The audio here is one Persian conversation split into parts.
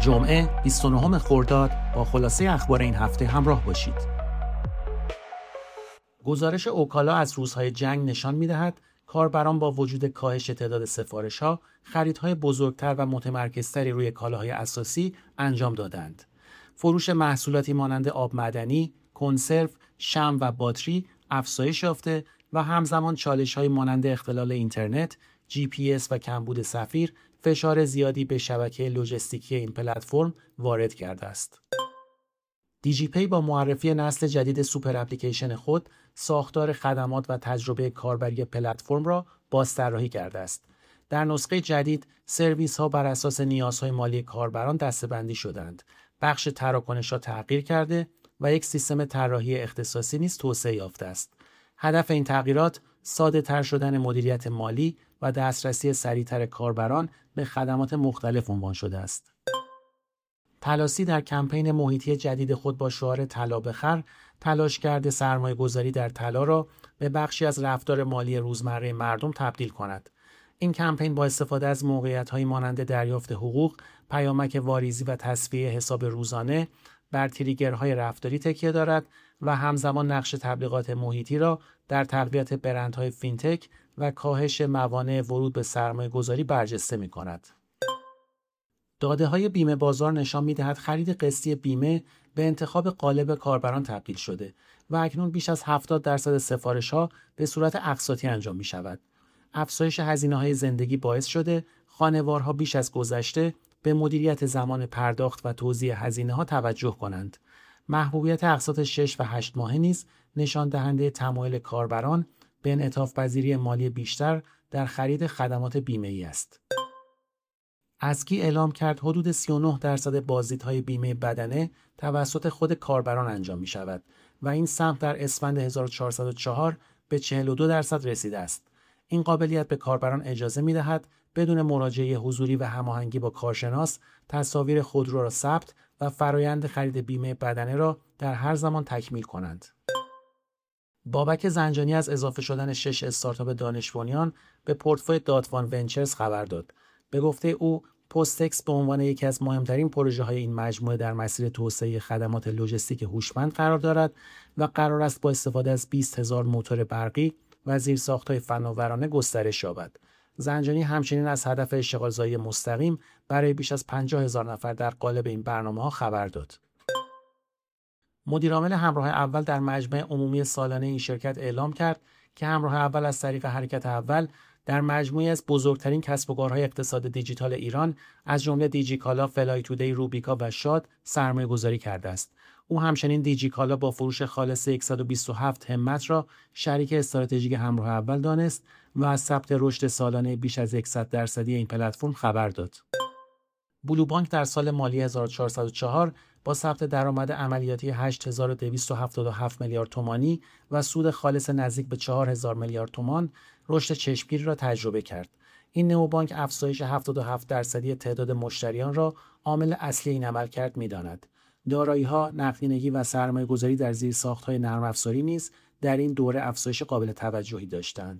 جمعه 29 خرداد با خلاصه اخبار این هفته همراه باشید. گزارش اوکالا از روزهای جنگ نشان می‌دهد کاربران با وجود کاهش تعداد سفارش‌ها، خریدهای بزرگتر و متمرکزتری روی کالاهای اساسی انجام دادند. فروش محصولاتی مانند آب معدنی، کنسرو، شمع و باتری افزایش یافته و همزمان چالش‌های مانند اختلال اینترنت، GPS و کمبود صفیر فشار زیادی به شبکه لوجستیکی این پلتفرم وارد کرده است. دیجیپی با معرفی نسل جدید سوپر اپلیکیشن خود، ساختار خدمات و تجربه کاربری پلتفرم را بازطراحی کرده است. در نسخه جدید، سرویس‌ها بر اساس نیازهای مالی کاربران دسته‌بندی شدند. بخش تراکنش‌ها تغییر کرده و یک سیستم طراحی اختصاصی نیز توسعه یافته است. هدف این تغییرات ساده‌تر شدن مدیریت مالی و دسترسی سریعتر کاربران به خدمات مختلف عنوان شده است. تلاسی در کمپین محیطی جدید خود با شعار طلا بخر، تلاش کرده سرمایه‌گذاری در طلا را به بخشی از رفتار مالی روزمره مردم تبدیل کند. این کمپین با استفاده از موقعیت‌هایی مانند دریافت حقوق، پیامک واریزی و تصفیه حساب روزانه بر تریگرهای رفتاری تکیه دارد و همزمان نقش تبلیغات محیطی را در تقویت برندهای فینتک و کاهش موانع ورود به سرمایه‌گذاری برجسته می‌کند. داده‌های بیمه بازار نشان می‌دهد خرید قسطی بیمه به انتخاب غالب کاربران تبدیل شده و اکنون بیش از 70% سفارش‌ها به صورت اقساطی انجام می‌شود. افزایش هزینه‌های زندگی باعث شده خانوارها بیش از گذشته به مدیریت زمان پرداخت و توزیع هزینه‌ها توجه کنند. محبوبیت اقساط 6 و 8 ماهه نیز نشان دهنده تمایل کاربران به انعطاف‌پذیری مالی بیشتر در خرید خدمات بیمه‌ای است. اسکی اعلام کرد حدود 39% بازدیدهای بیمه بدنه توسط خود کاربران انجام می شود و این سمت در اسفند 1404 به 42% رسیده است. این قابلیت به کاربران اجازه می دهد بدون مراجعه حضوری و هماهنگی با کارشناس تصاویر خودرو را ثبت و فرایند خرید بیمه بدنه را در هر زمان تکمیل کنند. بابک زنجانی از اضافه شدن 6 استارتاپ دانش بنیان به پورتفوی داتوان ونچرز خبر داد. به گفته او، پستکس به عنوان یکی از مهمترین پروژه‌های این مجموعه در مسیر توسعه خدمات لوجستیک هوشمند قرار دارد و قرار است با استفاده از 20,000 موتور برقی و زیرساخت‌های فناورانه گسترش یابد. زنجانی همچنین از هدف اشتغالزایی مستقیم برای بیش از 50,000 نفر در قالب این برنامه‌ها خبر داد. مدیرعامل همراه اول در مجمع عمومی سالانه این شرکت اعلام کرد که همراه اول از طریق حرکت اول در مجموعی از بزرگترین کسب و کارهای اقتصاد دیجیتال ایران از جمله دیجیکالا، فلای تودی، روبیکا و شاد سرمایه‌گذاری کرده است. او همچنین دیجیکالا با فروش خالص 127 همت را شریک استراتژیک همراه اول دانست و از ثبت رشد سالانه بیش از 100% این پلتفرم خبر داد. بلو بانک در سال مالی 1404 با ثبت درآمد عملیاتی 8277 میلیارد تومانی و سود خالص نزدیک به 4000 میلیارد تومان رشد چشمگیری را تجربه کرد. این نئوبانک افزایش 77% تعداد مشتریان را عامل اصلی این عملکرد می‌داند. دارایی‌ها، نقدینگی و سرمایه‌گذاری در زیرساخت‌های نرم افزاری نیز در این دوره افزایش قابل توجهی داشتند.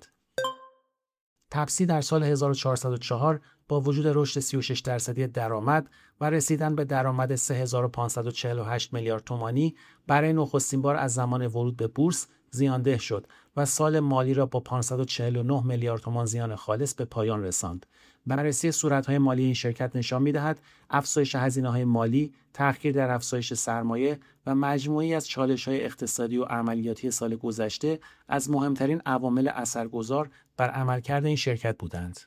تپسی در سال 1404 با وجود رشد 36% درآمد و رسیدن به درآمد 3548 میلیارد تومانی برای نخستین بار از زمان ورود به بورس زیانده شد و سال مالی را با 549 میلیارد تومان زیان خالص به پایان رساند. بررسی صورت‌های مالی این شرکت نشان می‌دهد افزایش هزینه‌های مالی، تأخیر در افزایش سرمایه و مجموعه‌ای از چالش‌های اقتصادی و عملیاتی سال گذشته از مهمترین عوامل اثرگذار بر عملکرد این شرکت بودند.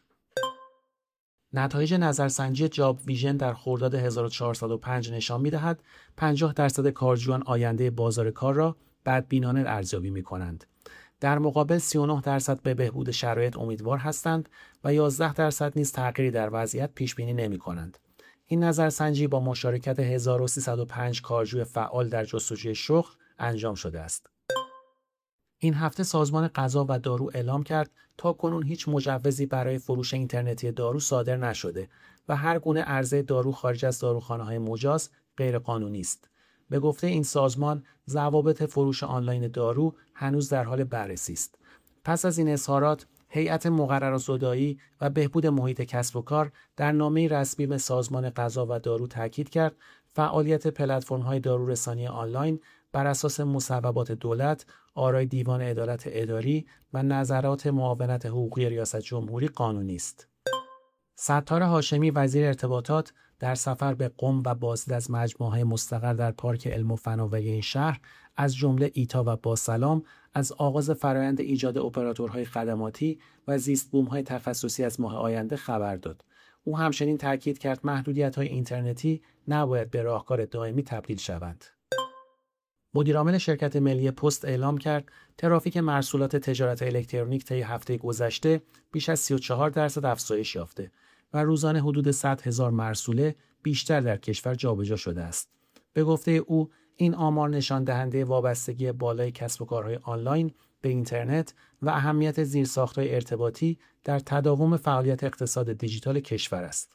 نتایج نظرسنجی جاب ویژن در خرداد 1405 نشان می‌دهد 50% کارجویان آینده بازار کار را بدبینانه ارزیابی می‌کنند. در مقابل 39% به بهبود شرایط امیدوار هستند و 11% نیز تغییری در وضعیت پیش‌بینی نمی‌کنند. این نظرسنجی با مشارکت 1305 کارجوی فعال در جستجوی شغل انجام شده است. این هفته سازمان غذا و دارو اعلام کرد تاکنون هیچ مجوزی برای فروش اینترنتی دارو صادر نشده و هر گونه عرضه دارو خارج از داروخانه‌های مجاز غیرقانونی است. به گفته این سازمان، ضوابط فروش آنلاین دارو هنوز در حال بررسی است. پس از این اظهارات، هیئت مقررات زدایی و بهبود محیط کسب و کار در نامه رسمی به سازمان غذا و دارو تاکید کرد فعالیت پلتفرم‌های دارورسانی آنلاین بر اساس مصوبات دولت، آرای دیوان عدالت اداری و نظرات معاونت حقوقی ریاست جمهوری قانونی است. ستار هاشمی وزیر ارتباطات در سفر به قم و بازدید از مجموعه‌های مستقر در پارک علم و فناوری این شهر از جمله ایتا و باسلام از آغاز فرآیند ایجاد اپراتورهای خدماتی و زیست بوم‌های تخصصی از ماه آینده خبر داد. او همچنین تاکید کرد محدودیت‌های اینترنتی نباید به راهکار دائمی تبدیل شوند. مدیرعامل شرکت ملی پست اعلام کرد ترافیک مرسولات تجارت الکترونیک طی هفته گذشته بیش از 34% افزایش یافته و روزانه حدود 100,000 مرسوله بیشتر در کشور جابجا شده است. به گفته او این آمار نشان دهنده وابستگی بالای کسب و کارهای آنلاین به اینترنت و اهمیت زیرساخت‌های ارتباطی در تداوم فعالیت اقتصاد دیجیتال کشور است.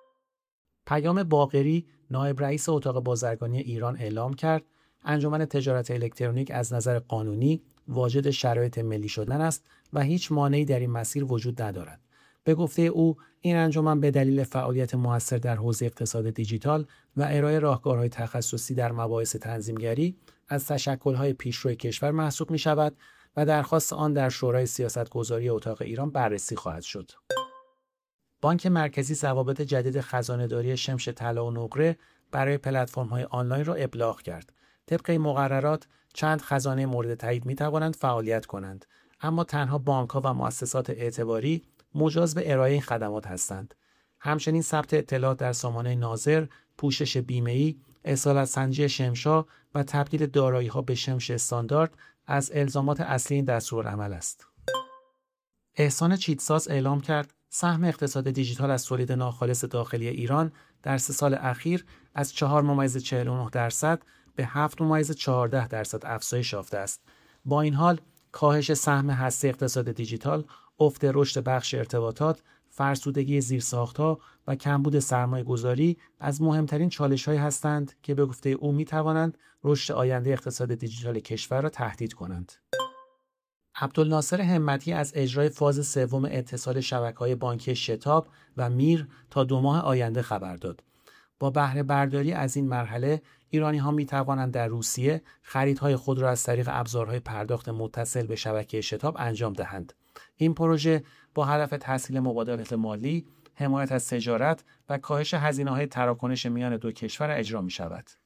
پیام باقری، نایب رئیس اتاق بازرگانی ایران اعلام کرد انجمن تجارت الکترونیک از نظر قانونی واجد شرایط ملی شدن است و هیچ مانعی در این مسیر وجود ندارد. به گفته او این انجمن به دلیل فعالیت موثر در حوزه اقتصاد دیجیتال و ارائه راهکارهای تخصصی در مباحث تنظیمگری از تشکل‌های پیشرو کشور محسوب می‌شود و درخواست آن در شورای سیاست‌گذاری اتاق ایران بررسی خواهد شد. بانک مرکزی ضوابط جدید خزانه‌داری شمش طلا و نقره برای پلتفرم‌های آنلاین را ابلاغ کرد. طبق این مقررات چند خزانه مورد تایید می‌توانند فعالیت کنند، اما تنها بانک‌ها و مؤسسات اعتباری مجاز به ارائه این خدمات هستند. همچنین ثبت اطلاعات در سامانه ناظر، پوشش بیمه‌ای، اصالت سنجی شمش‌ها و تبدیل دارایی‌ها به شمش استاندارد از الزامات اصلی این دستورالعمل است. احسان چیتساز اعلام کرد سهم اقتصاد دیجیتال از تولید ناخالص داخلی ایران در 3 سال اخیر از 4.49% به 7.14% افزایش یافته است. با این حال کاهش سهم هسته اقتصاد دیجیتال، افت رشد بخش ارتباطات، فرسودگی زیرساخت‌ها و کمبود سرمایه‌گذاری از مهمترین چالش‌هایی هستند که به گفته او می‌توانند رشد آینده اقتصاد دیجیتال کشور را تهدید کنند. عبدالناصر همتی از اجرای فاز سوم اتصال شبکه‌های بانکی شتاب و میر تا 2 ماه آینده خبر داد. با بهره برداری از این مرحله، ایرانی‌ها می‌توانند در روسیه خریدهای خود را از طریق ابزارهای پرداخت متصل به شبکه شتاب انجام دهند. این پروژه با هدف تسهیل مبادلات مالی، حمایت از تجارت و کاهش هزینه‌های تراکنش میان دو کشور اجرا می‌شود.